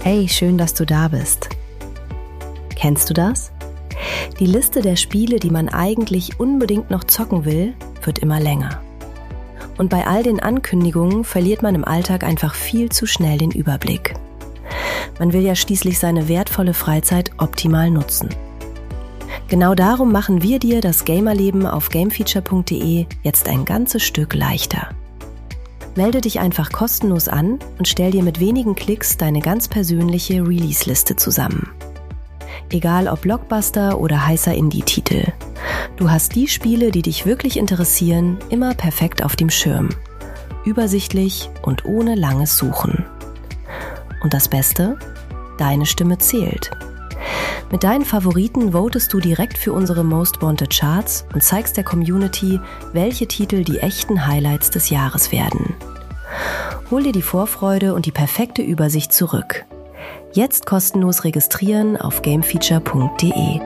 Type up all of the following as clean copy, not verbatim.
Hey, schön, dass du da bist. Kennst du das? Die Liste der Spiele, die man eigentlich unbedingt noch zocken will, wird immer länger. Und bei all den Ankündigungen verliert man im Alltag einfach viel zu schnell den Überblick. Man will ja schließlich seine wertvolle Freizeit optimal nutzen. Genau darum machen wir dir das Gamerleben auf gamefeature.de jetzt ein ganzes Stück leichter. Melde dich einfach kostenlos an und stell dir mit wenigen Klicks deine ganz persönliche Release-Liste zusammen. Egal ob Blockbuster oder heißer Indie-Titel. Du hast die Spiele, die dich wirklich interessieren, immer perfekt auf dem Schirm. Übersichtlich und ohne langes Suchen. Und das Beste? Deine Stimme zählt. Mit deinen Favoriten votest du direkt für unsere Most Wanted Charts und zeigst der Community, welche Titel die echten Highlights des Jahres werden. Hol dir die Vorfreude und die perfekte Übersicht zurück. Jetzt kostenlos registrieren auf gamefeature.de.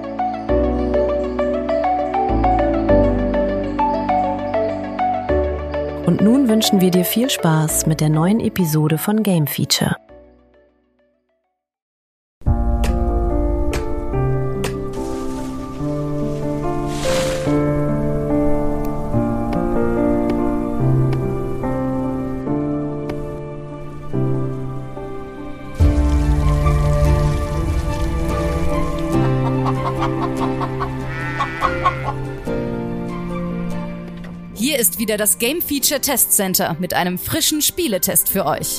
Und nun wünschen wir dir viel Spaß mit der neuen Episode von Game Feature. Hier ist wieder das Game Feature Test Center mit einem frischen Spieletest für euch.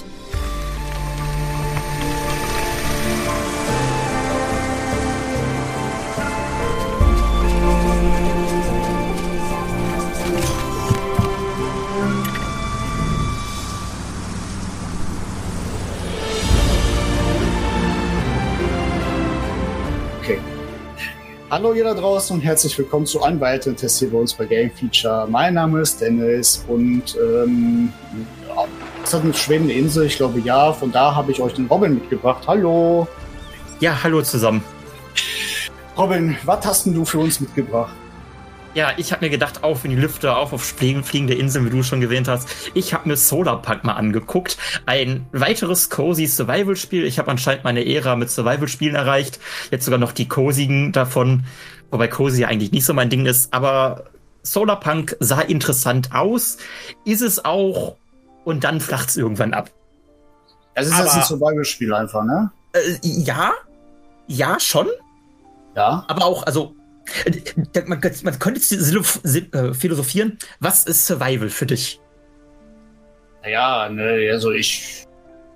Hallo ihr da draußen und herzlich willkommen zu einem weiteren Test hier bei uns bei Game Feature. Mein Name ist Dennis und es hat eine schwebende Insel, ich glaube ja, von da habe ich euch den Robin mitgebracht. Hallo! Ja, hallo zusammen. Robin, was hast denn du für uns mitgebracht? Ja, ich habe mir gedacht, auf in die Lüfte, auf fliegende Inseln, wie du schon erwähnt hast. Ich habe mir Solarpunk mal angeguckt. Ein weiteres cozy Survival-Spiel. Ich habe anscheinend meine Ära mit Survival-Spielen erreicht. Jetzt sogar noch die cozigen davon. Wobei cozy ja eigentlich nicht so mein Ding ist. Aber Solarpunk sah interessant aus. Ist es auch. Und dann flacht's irgendwann ab. Es ist jetzt ein Survival-Spiel einfach, ne? Ja. Ja, schon. Ja. Aber auch, also... Man könnte philosophieren, was ist Survival für dich? Ja, ne, also ich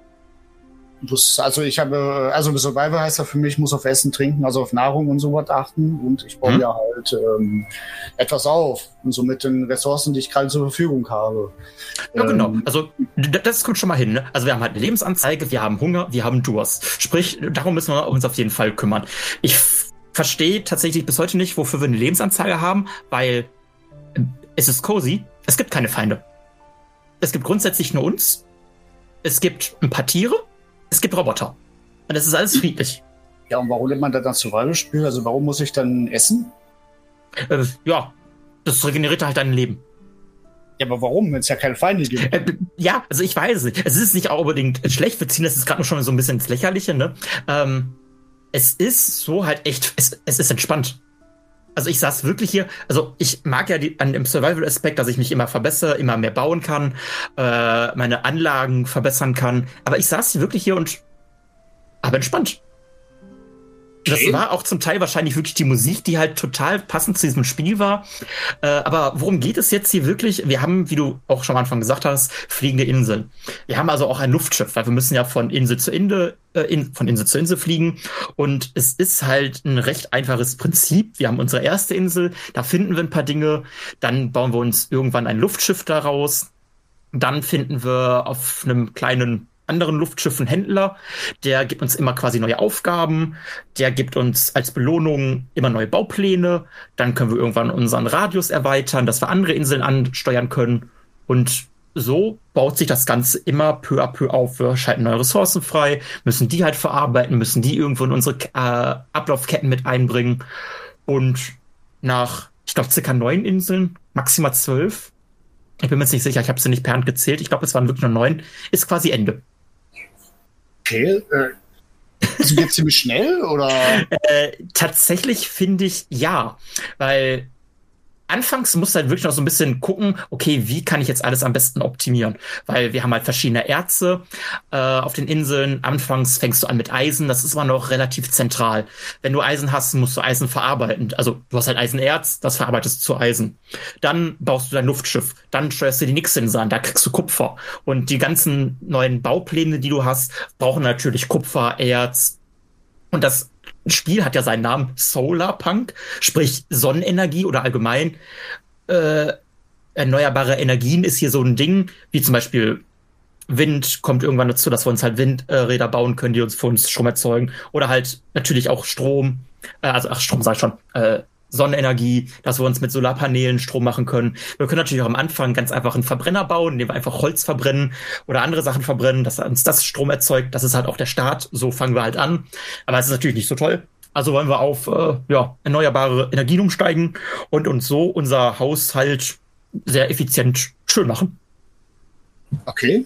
Survival heißt ja für mich, ich muss auf Essen, Trinken, also auf Nahrung und sowas achten und ich baue ja halt etwas auf und so mit den Ressourcen, die ich gerade zur Verfügung habe. Ja, genau. Also das kommt schon mal hin. Ne? Also wir haben halt eine Lebensanzeige, wir haben Hunger, wir haben Durst. Sprich, darum müssen wir uns auf jeden Fall kümmern. Ich verstehe tatsächlich bis heute nicht, wofür wir eine Lebensanzeige haben, weil es ist cozy, es gibt keine Feinde. Es gibt grundsätzlich nur uns, es gibt ein paar Tiere, es gibt Roboter. Und es ist alles friedlich. Ja, und warum nennt man das dann Survival-Spiel? Also warum muss ich dann essen? Ja, das regeneriert halt dein Leben. Ja, aber warum, wenn es ja keine Feinde gibt? Ja, also ich weiß es nicht. Es ist nicht auch unbedingt schlecht, wir ziehen das jetzt gerade noch schon so ein bisschen ins Lächerliche, ne? Es ist so halt echt, es ist entspannt. Also ich saß wirklich hier, also ich mag ja an dem Survival-Aspekt, dass ich mich immer verbessere, immer mehr bauen kann, meine Anlagen verbessern kann. Aber ich saß wirklich hier und aber entspannt. Okay. Das war auch zum Teil wahrscheinlich wirklich die Musik, die halt total passend zu diesem Spiel war. Aber worum geht es jetzt hier wirklich? Wir haben, wie du auch schon am Anfang gesagt hast, fliegende Inseln. Wir haben also auch ein Luftschiff, weil wir müssen ja von Insel zu Insel fliegen. Und es ist halt ein recht einfaches Prinzip. Wir haben unsere erste Insel, da finden wir ein paar Dinge. Dann bauen wir uns irgendwann ein Luftschiff daraus. Dann finden wir auf einem kleinen anderen Luftschiffen Händler, der gibt uns immer quasi neue Aufgaben, der gibt uns als Belohnung immer neue Baupläne, dann können wir irgendwann unseren Radius erweitern, dass wir andere Inseln ansteuern können und so baut sich das Ganze immer peu à peu auf. Wir schalten neue Ressourcen frei, müssen die halt verarbeiten, müssen die irgendwo in unsere Ablaufketten mit einbringen und nach, ich glaube, circa 9 Inseln, maximal 12, ich bin mir jetzt nicht sicher, ich habe sie nicht per Hand gezählt, ich glaube, es waren wirklich nur 9, ist quasi Ende. Okay, Also geht ziemlich schnell, oder? Tatsächlich finde ich ja, weil anfangs musst du halt wirklich noch so ein bisschen gucken, okay, wie kann ich jetzt alles am besten optimieren? Weil wir haben halt verschiedene Erze auf den Inseln. Anfangs fängst du an mit Eisen, das ist immer noch relativ zentral. Wenn du Eisen hast, musst du Eisen verarbeiten. Also du hast halt Eisenerz, das verarbeitest du zu Eisen. Dann baust du dein Luftschiff, dann steuerst du die Nix-Insel an, da kriegst du Kupfer. Und die ganzen neuen Baupläne, die du hast, brauchen natürlich Kupfer, Erz. Und das Spiel hat ja seinen Namen Solarpunk, sprich Sonnenenergie oder allgemein erneuerbare Energien ist hier so ein Ding, wie zum Beispiel Wind kommt irgendwann dazu, dass wir uns halt Windräder bauen können, die uns für uns Strom erzeugen. Oder halt natürlich auch Strom, Strom sag ich schon, Sonnenenergie, dass wir uns mit Solarpanelen Strom machen können. Wir können natürlich auch am Anfang ganz einfach einen Verbrenner bauen, indem wir einfach Holz verbrennen oder andere Sachen verbrennen, dass uns das Strom erzeugt. Das ist halt auch der Start. So fangen wir halt an. Aber es ist natürlich nicht so toll. Also wollen wir auf erneuerbare Energien umsteigen und uns so unser Haushalt sehr effizient schön machen. Okay.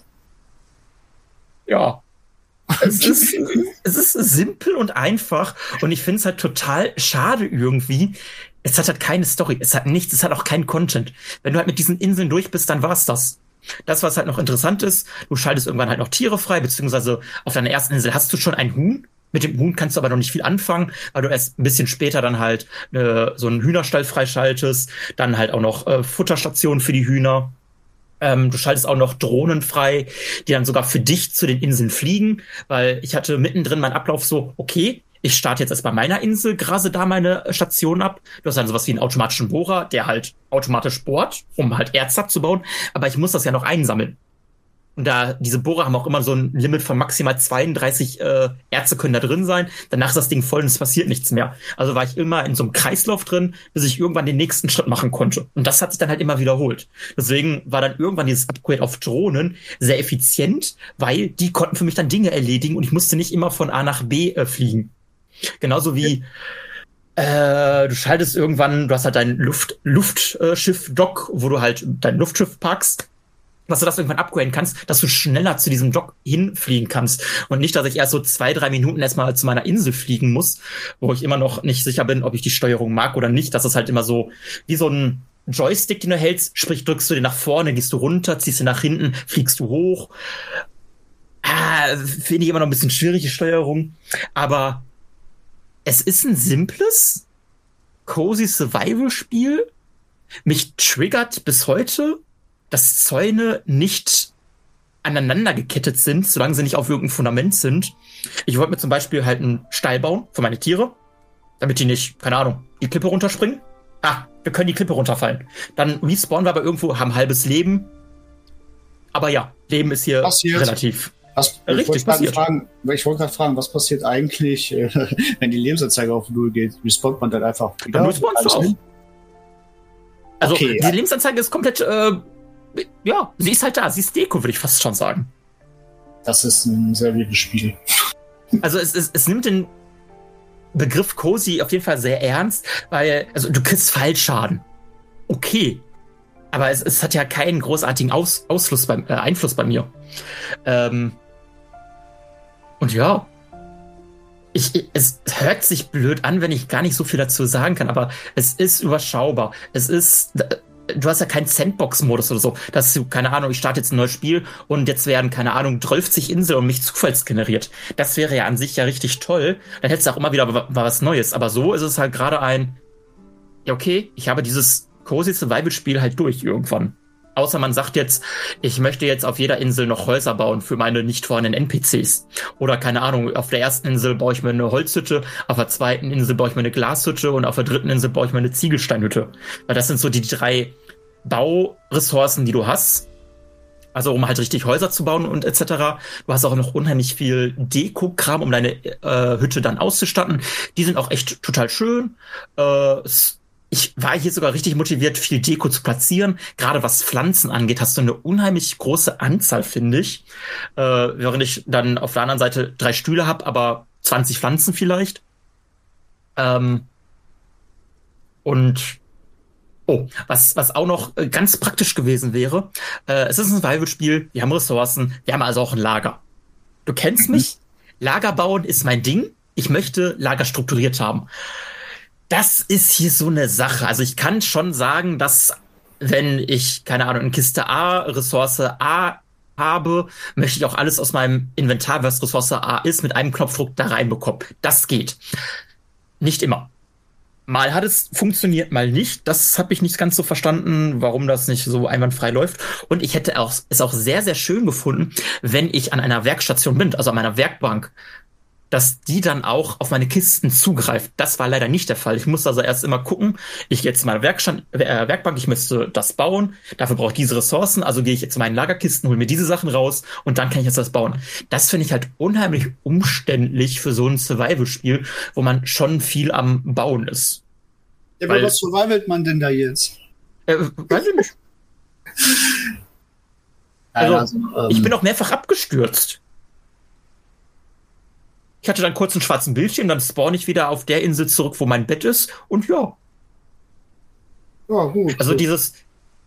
Ja. Es ist simpel und einfach und ich finde es halt total schade irgendwie. Es hat halt keine Story, es hat nichts, es hat auch keinen Content. Wenn du halt mit diesen Inseln durch bist, dann war's das. Das, was halt noch interessant ist, du schaltest irgendwann halt noch Tiere frei, beziehungsweise auf deiner ersten Insel hast du schon ein Huhn. Mit dem Huhn kannst du aber noch nicht viel anfangen, weil du erst ein bisschen später dann halt so einen Hühnerstall freischaltest, dann halt auch noch Futterstationen für die Hühner. Du schaltest auch noch Drohnen frei, die dann sogar für dich zu den Inseln fliegen, weil ich hatte mittendrin meinen Ablauf so, okay, ich starte jetzt erst bei meiner Insel, grase da meine Station ab. Du hast dann sowas wie einen automatischen Bohrer, der halt automatisch bohrt, um halt Erz abzubauen, aber ich muss das ja noch einsammeln. Und da, diese Bohrer haben auch immer so ein Limit von maximal 32 Erze können da drin sein. Danach ist das Ding voll und es passiert nichts mehr. Also war ich immer in so einem Kreislauf drin, bis ich irgendwann den nächsten Schritt machen konnte. Und das hat sich dann halt immer wiederholt. Deswegen war dann irgendwann dieses Upgrade auf Drohnen sehr effizient, weil die konnten für mich dann Dinge erledigen und ich musste nicht immer von A nach B fliegen. Genauso wie du schaltest irgendwann, du hast halt dein Luftschiff-Dock, wo du halt dein Luftschiff parkst, dass du das irgendwann upgraden kannst, dass du schneller zu diesem Dock hinfliegen kannst. Und nicht, dass ich erst so 2-3 Minuten erstmal zu meiner Insel fliegen muss, wo ich immer noch nicht sicher bin, ob ich die Steuerung mag oder nicht. Das ist halt immer so wie so ein Joystick, den du hältst. Sprich, drückst du den nach vorne, gehst du runter, ziehst du nach hinten, fliegst du hoch. Finde ich immer noch ein bisschen schwierige Steuerung. Aber es ist ein simples, cozy Survival-Spiel. Mich triggert bis heute, dass Zäune nicht aneinander gekettet sind, solange sie nicht auf irgendeinem Fundament sind. Ich wollte mir zum Beispiel halt einen Stall bauen für meine Tiere, damit die nicht, keine Ahnung, die Klippe runterspringen. Wir können die Klippe runterfallen. Dann respawnen wir aber irgendwo, haben halbes Leben. Aber ja, Leben ist hier relativ richtig passiert. Ich wollte gerade fragen, was passiert eigentlich, wenn die Lebensanzeige auf Null geht? Respawnt man dann einfach wieder? Dann respawnst du auch. Also, okay, die Lebensanzeige ist komplett sie ist halt da. Sie ist Deko, würde ich fast schon sagen. Das ist ein sehr wildes Spiel. Also es nimmt den Begriff Cozy auf jeden Fall sehr ernst, weil du kriegst Fallschaden. Okay. Aber es hat ja keinen großartigen Einfluss bei mir. Und ja. Es hört sich blöd an, wenn ich gar nicht so viel dazu sagen kann, aber es ist überschaubar. Du hast ja keinen Sandbox-Modus oder so, dass du, keine Ahnung, ich starte jetzt ein neues Spiel und jetzt werden, keine Ahnung, 12 Inseln und mich zufallsgeneriert. Das wäre ja an sich ja richtig toll. Dann hättest du auch immer wieder was Neues. Aber so ist es halt gerade okay, ich habe dieses cozy Survival-Spiel halt durch irgendwann. Außer man sagt jetzt, ich möchte jetzt auf jeder Insel noch Häuser bauen für meine nicht vorhandenen NPCs. Oder keine Ahnung, auf der ersten Insel baue ich mir eine Holzhütte, auf der zweiten Insel baue ich mir eine Glashütte und auf der dritten Insel baue ich mir eine Ziegelsteinhütte. Weil das sind so die 3 Bauressourcen, die du hast. Also um halt richtig Häuser zu bauen und etc. Du hast auch noch unheimlich viel Deko-Kram, um deine Hütte dann auszustatten. Die sind auch echt total schön. Ich war hier sogar richtig motiviert, viel Deko zu platzieren. Gerade was Pflanzen angeht, hast du eine unheimlich große Anzahl, finde ich. Während ich dann auf der anderen Seite 3 Stühle habe, aber 20 Pflanzen vielleicht. Was auch noch ganz praktisch gewesen wäre, es ist ein Survival-Spiel, wir haben Ressourcen, wir haben also auch ein Lager. Du kennst mich, Lager bauen ist mein Ding. ich möchte Lager strukturiert haben. Das ist hier so eine Sache. Also ich kann schon sagen, dass wenn ich, keine Ahnung, in Kiste A, Ressource A habe, möchte ich auch alles aus meinem Inventar, was Ressource A ist, mit einem Knopfdruck da reinbekommen. Das geht. Nicht immer. Mal hat es funktioniert, mal nicht. Das habe ich nicht ganz so verstanden, warum das nicht so einwandfrei läuft. Und ich hätte es auch sehr, sehr schön gefunden, wenn ich an einer Werkstation bin, also an meiner Werkbank, dass die dann auch auf meine Kisten zugreift. Das war leider nicht der Fall. Ich musste also erst immer gucken, ich gehe jetzt zu meiner Werkbank, ich müsste das bauen, dafür brauche ich diese Ressourcen, also gehe ich jetzt zu meinen Lagerkisten, hole mir diese Sachen raus und dann kann ich jetzt das bauen. Das finde ich halt unheimlich umständlich für so ein Survival-Spiel, wo man schon viel am Bauen ist. Ja, aber was survivalt man denn da jetzt? Weiß ich nicht. Also, ich bin auch mehrfach abgestürzt. Ich hatte dann kurz einen schwarzen Bildschirm, dann spawn ich wieder auf der Insel zurück, wo mein Bett ist. Und ja. Ja, gut. Also dieses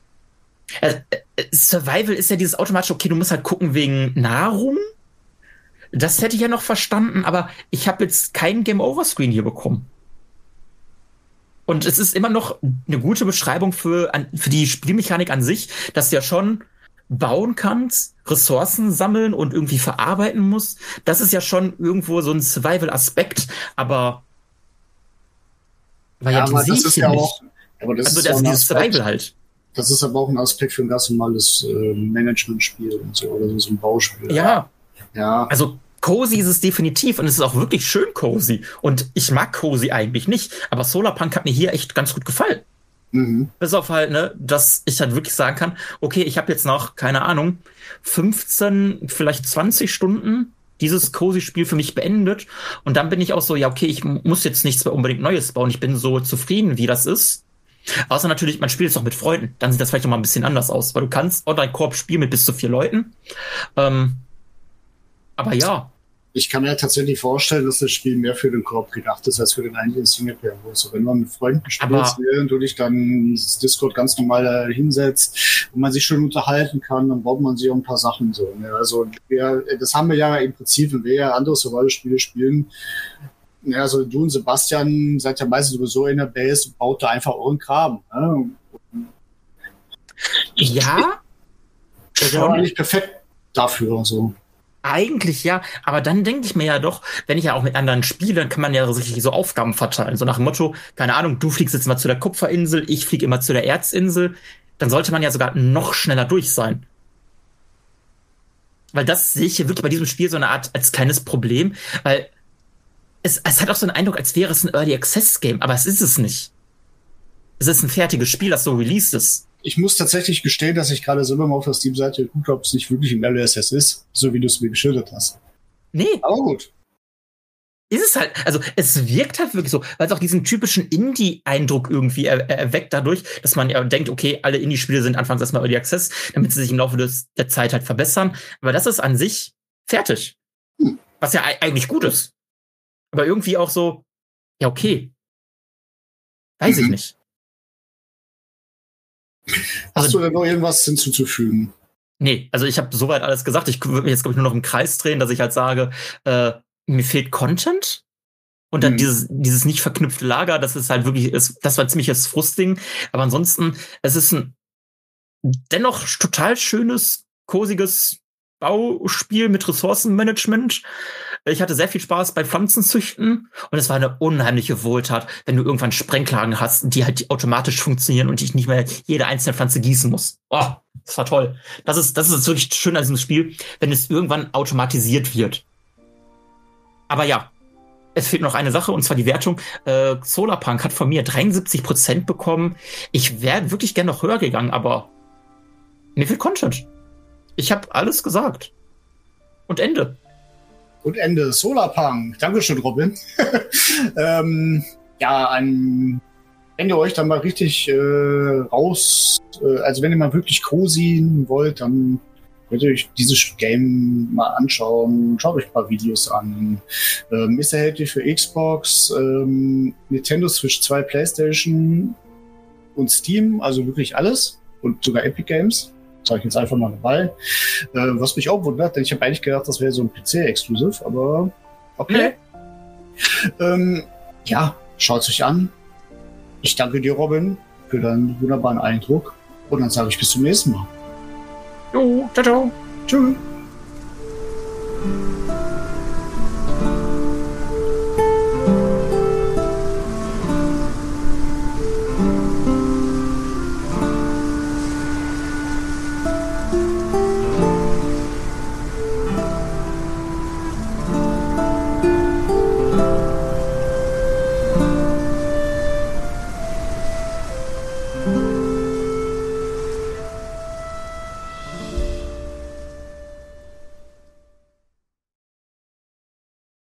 Survival ist ja dieses automatische, okay, du musst halt gucken wegen Nahrung. Das hätte ich ja noch verstanden, aber ich habe jetzt keinen Game-Over-Screen hier bekommen. Und es ist immer noch eine gute Beschreibung für die Spielmechanik an sich, dass du ja schon bauen kannst, Ressourcen sammeln und irgendwie verarbeiten musst. Das ist ja schon irgendwo so ein Survival-Aspekt, aber ja, aber das ist ja auch, aber das ist also dieses Survival halt. Das ist aber auch ein Aspekt für ein ganz normales Management-Spiel und so, oder so ein Bauspiel. Ja. Ja. Also cozy ist es definitiv und es ist auch wirklich schön cozy. Und ich mag cozy eigentlich nicht, aber Solarpunk hat mir hier echt ganz gut gefallen. Mhm. Bis auf halt, ne, dass ich halt wirklich sagen kann, okay, ich habe jetzt noch, keine Ahnung, 15, vielleicht 20 Stunden dieses Cozy-Spiel für mich beendet. Und dann bin ich auch so, ja, okay, ich muss jetzt nichts mehr unbedingt Neues bauen. Ich bin so zufrieden, wie das ist. Außer natürlich, man spielt es auch mit Freunden. Dann sieht das vielleicht noch mal ein bisschen anders aus, weil du kannst Online-Koop spielen mit bis zu 4 Leuten. Aber ja. Ich kann mir tatsächlich vorstellen, dass das Spiel mehr für den Koop gedacht ist, als für den eigentlichen Singleplayer. Also wenn man mit Freunden spielst, während du dich dann ins Discord ganz normal hinsetzt und man sich schon unterhalten kann, dann baut man sich auch ein paar Sachen so. Ne? Also das haben wir ja im Prinzip, wenn wir ja andere Survival-Spiele spielen. Ja, also du und Sebastian seid ja meistens sowieso in der Base und baut da einfach euren Kram. Ne? Ja. Das ist aber nicht perfekt dafür. So. Eigentlich ja, aber dann denke ich mir ja doch, wenn ich ja auch mit anderen spiele, dann kann man ja richtig so Aufgaben verteilen. So nach dem Motto, keine Ahnung, du fliegst jetzt mal zu der Kupferinsel, ich fliege immer zu der Erzinsel. Dann sollte man ja sogar noch schneller durch sein. Weil das sehe ich hier wirklich bei diesem Spiel so eine Art als kleines Problem, weil es hat auch so einen Eindruck, als wäre es ein Early Access Game, aber es ist es nicht. Es ist ein fertiges Spiel, das so released ist. Ich muss tatsächlich gestehen, dass ich gerade selber mal auf der Steam-Seite geguckt habe, ob es nicht wirklich im Early Access ist, so wie du es mir geschildert hast. Nee. Aber gut. Ist es halt, also es wirkt halt wirklich so, weil es auch diesen typischen Indie-Eindruck irgendwie erweckt dadurch, dass man ja denkt, okay, alle Indie-Spiele sind anfangs erstmal Early Access, damit sie sich im Laufe der Zeit halt verbessern. Aber das ist an sich fertig. Was ja eigentlich gut ist. Aber irgendwie auch so, ja, okay. Weiß ich nicht. Hast du denn noch irgendwas hinzuzufügen? Nee, also ich habe soweit alles gesagt. Ich würde mich jetzt, glaube ich, nur noch im Kreis drehen, dass ich halt sage, mir fehlt Content. Und dann dieses nicht verknüpfte Lager, das ist halt wirklich, das war ein ziemliches Frustding. Aber ansonsten, es ist ein dennoch total schönes, kosiges Bauspiel mit Ressourcenmanagement. Ich hatte sehr viel Spaß bei Pflanzenzüchten und es war eine unheimliche Wohltat, wenn du irgendwann Sprenglagen hast, die halt automatisch funktionieren und ich nicht mehr jede einzelne Pflanze gießen muss. Oh, das war toll. Das ist wirklich schön an diesem Spiel, wenn es irgendwann automatisiert wird. Aber ja, es fehlt noch eine Sache, und zwar die Wertung. Solarpunk hat von mir 73% bekommen. Ich wäre wirklich gerne noch höher gegangen, aber mir fehlt Content. Ich habe alles gesagt. Und Ende. Und Ende. Solarpunk. Dankeschön, Robin. Ja, wenn ihr euch dann mal richtig also wenn ihr mal wirklich cozy wollt, dann könnt ihr euch dieses Game mal anschauen. Schaut euch ein paar Videos an. Ist erhältlich für Xbox, Nintendo Switch 2, PlayStation und Steam, also wirklich alles. Und sogar Epic Games. Sag ich jetzt einfach mal dabei. Was mich auch wundert, denn ich habe eigentlich gedacht, das wäre so ein PC-Exclusive, aber okay. Ja, schaut es euch an. Ich danke dir, Robin, für deinen wunderbaren Eindruck. Und dann sage ich bis zum nächsten Mal. Jo, ciao, ciao. Tschüss.